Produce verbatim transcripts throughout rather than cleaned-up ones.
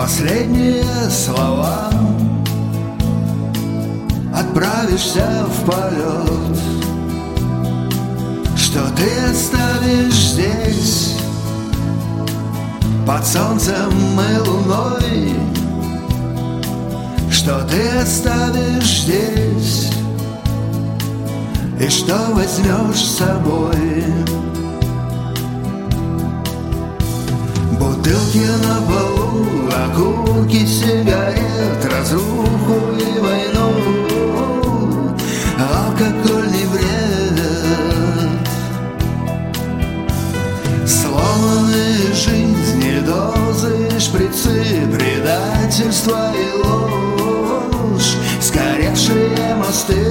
последние слова, отправишься в полет, что ты оставишь здесь под солнцем и луной, что ты оставишь здесь и что возьмешь с собой. Бутылки на полу, окурки сигарет, разруху и войну, алкогольный бред, сломанные жизни, дозы, шприцы, предательство и ложь, сгоревшие мосты.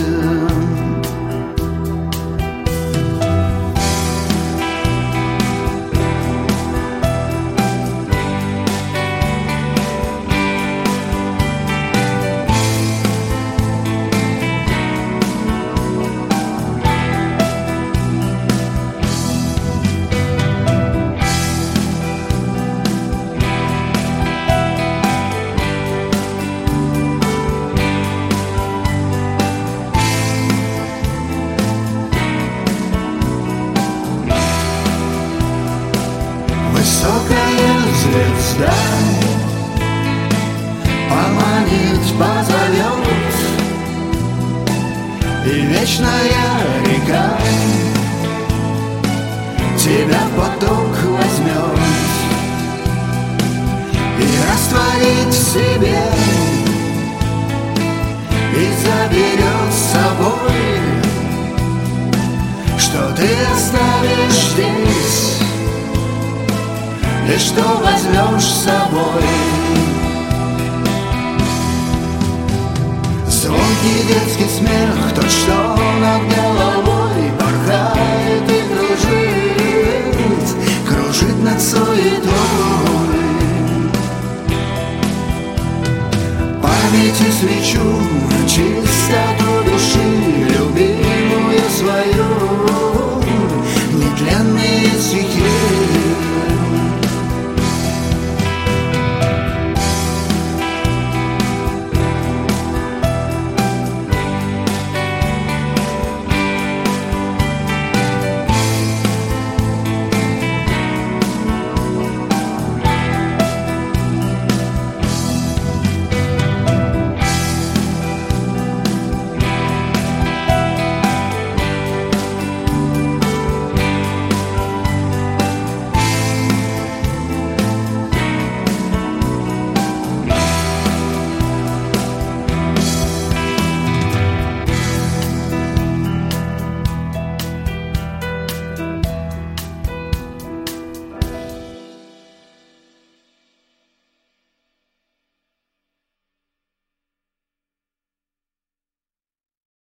Высокая звезда поманит, позовет, и вечная река тебя в поток возьмет и растворит в себе, и заберет с собой, что ты оставишь здесь и что возьмешь с собой. Звонкий детский смех, тот, что над головой порхает и кружит, кружит над суетой. Памяти свечу, чистоту души, любимую свою